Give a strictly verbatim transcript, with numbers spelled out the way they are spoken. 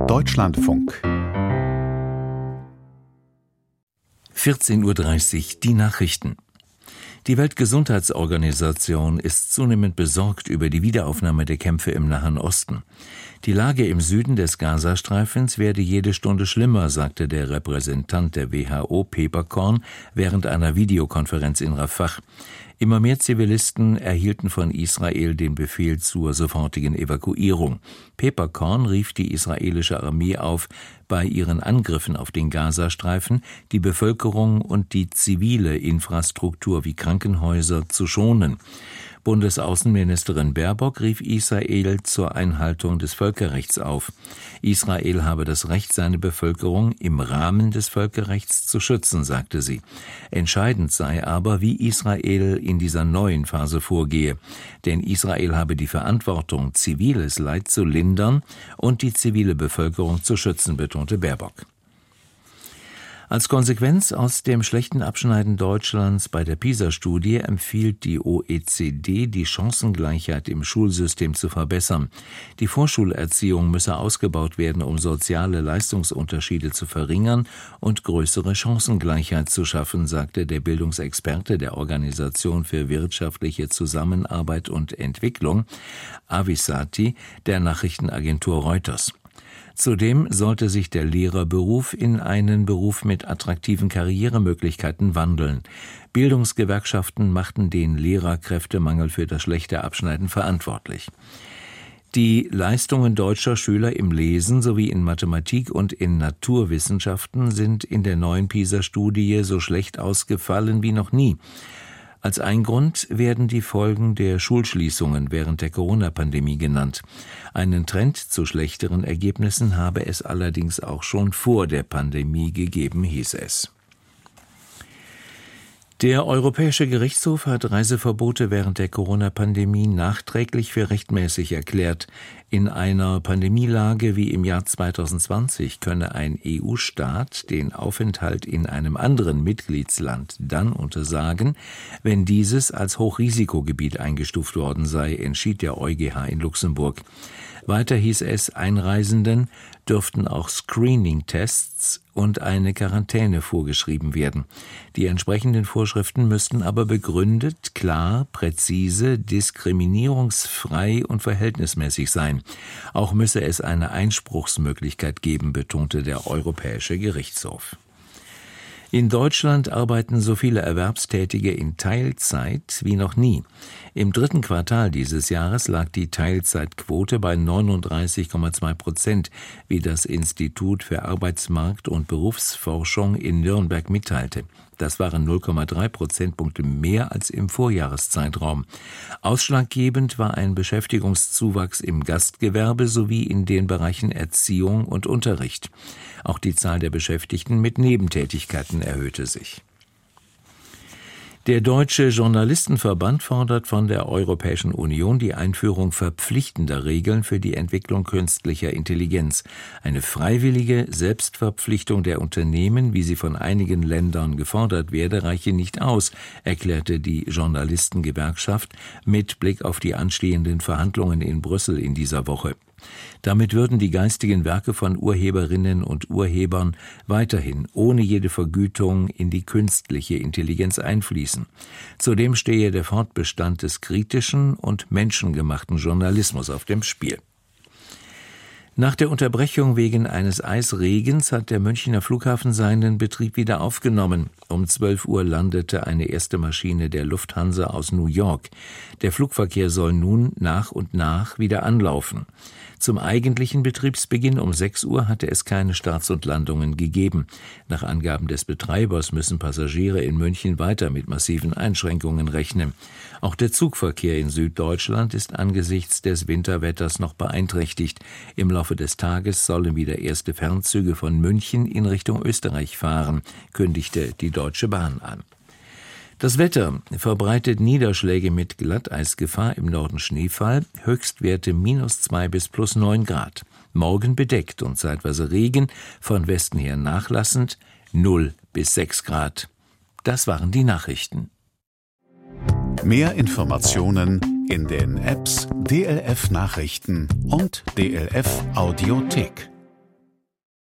Deutschlandfunk. vierzehn Uhr dreißig, die Nachrichten. Die Weltgesundheitsorganisation ist zunehmend besorgt über die Wiederaufnahme der Kämpfe im Nahen Osten. Die Lage im Süden des Gazastreifens werde jede Stunde schlimmer, sagte der Repräsentant der W H O, Peeperkorn, während einer Videokonferenz in Rafah. Immer mehr Zivilisten erhielten von Israel den Befehl zur sofortigen Evakuierung. Peeperkorn rief die israelische Armee auf, bei ihren Angriffen auf den Gazastreifen die Bevölkerung und die zivile Infrastruktur wie Krankenhäuser zu schonen. Bundesaußenministerin Baerbock rief Israel zur Einhaltung des Völkerrechts auf. Israel habe das Recht, seine Bevölkerung im Rahmen des Völkerrechts zu schützen, sagte sie. Entscheidend sei aber, wie Israel in dieser neuen Phase vorgehe. Denn Israel habe die Verantwortung, ziviles Leid zu lindern und die zivile Bevölkerung zu schützen, betonte Baerbock. Als Konsequenz aus dem schlechten Abschneiden Deutschlands bei der PISA-Studie empfiehlt die O E C D, die Chancengleichheit im Schulsystem zu verbessern. Die Vorschulerziehung müsse ausgebaut werden, um soziale Leistungsunterschiede zu verringern und größere Chancengleichheit zu schaffen, sagte der Bildungsexperte der Organisation für wirtschaftliche Zusammenarbeit und Entwicklung, Avisati, der Nachrichtenagentur Reuters. Zudem sollte sich der Lehrerberuf in einen Beruf mit attraktiven Karrieremöglichkeiten wandeln. Bildungsgewerkschaften machten den Lehrerkräftemangel für das schlechte Abschneiden verantwortlich. Die Leistungen deutscher Schüler im Lesen sowie in Mathematik und in Naturwissenschaften sind in der neuen PISA-Studie so schlecht ausgefallen wie noch nie. Als ein Grund werden die Folgen der Schulschließungen während der Corona-Pandemie genannt. Einen Trend zu schlechteren Ergebnissen habe es allerdings auch schon vor der Pandemie gegeben, hieß es. Der Europäische Gerichtshof hat Reiseverbote während der Corona-Pandemie nachträglich für rechtmäßig erklärt. In einer Pandemielage wie im Jahr zweitausendzwanzig könne ein E U-Staat den Aufenthalt in einem anderen Mitgliedsland dann untersagen, wenn dieses als Hochrisikogebiet eingestuft worden sei, entschied der EuGH in Luxemburg. Weiter hieß es, Einreisenden dürften auch Screening-Tests und eine Quarantäne vorgeschrieben werden. Die entsprechenden Vorschriften müssten aber begründet, klar, präzise, diskriminierungsfrei und verhältnismäßig sein. Auch müsse es eine Einspruchsmöglichkeit geben, betonte der Europäische Gerichtshof. In Deutschland arbeiten so viele Erwerbstätige in Teilzeit wie noch nie. Im dritten Quartal dieses Jahres lag die Teilzeitquote bei neununddreißig Komma zwei Prozent, wie das Institut für Arbeitsmarkt- und Berufsforschung in Nürnberg mitteilte. Das waren null Komma drei Prozentpunkte mehr als im Vorjahreszeitraum. Ausschlaggebend war ein Beschäftigungszuwachs im Gastgewerbe sowie in den Bereichen Erziehung und Unterricht. Auch die Zahl der Beschäftigten mit Nebentätigkeiten erhöhte sich. Der Deutsche Journalistenverband fordert von der Europäischen Union die Einführung verpflichtender Regeln für die Entwicklung künstlicher Intelligenz. Eine freiwillige Selbstverpflichtung der Unternehmen, wie sie von einigen Ländern gefordert werde, reiche nicht aus, erklärte die Journalistengewerkschaft mit Blick auf die anstehenden Verhandlungen in Brüssel in dieser Woche. Damit würden die geistigen Werke von Urheberinnen und Urhebern weiterhin ohne jede Vergütung in die künstliche Intelligenz einfließen. Zudem stehe der Fortbestand des kritischen und menschengemachten Journalismus auf dem Spiel. Nach der Unterbrechung wegen eines Eisregens hat der Münchner Flughafen seinen Betrieb wieder aufgenommen. Um zwölf Uhr landete eine erste Maschine der Lufthansa aus New York. Der Flugverkehr soll nun nach und nach wieder anlaufen. Zum eigentlichen Betriebsbeginn um sechs Uhr hatte es keine Starts und Landungen gegeben. Nach Angaben des Betreibers müssen Passagiere in München weiter mit massiven Einschränkungen rechnen. Auch der Zugverkehr in Süddeutschland ist angesichts des Winterwetters noch beeinträchtigt. Im Laufe des Tages sollen wieder erste Fernzüge von München in Richtung Österreich fahren, kündigte die Deutsche Bahn an. Das Wetter verbreitet Niederschläge mit Glatteisgefahr, im Norden Schneefall, Höchstwerte minus zwei bis plus neun Grad. Morgen bedeckt und zeitweise Regen, von Westen her nachlassend, null bis sechs Grad. Das waren die Nachrichten. Mehr Informationen in den Apps D L F Nachrichten und D L F Audiothek.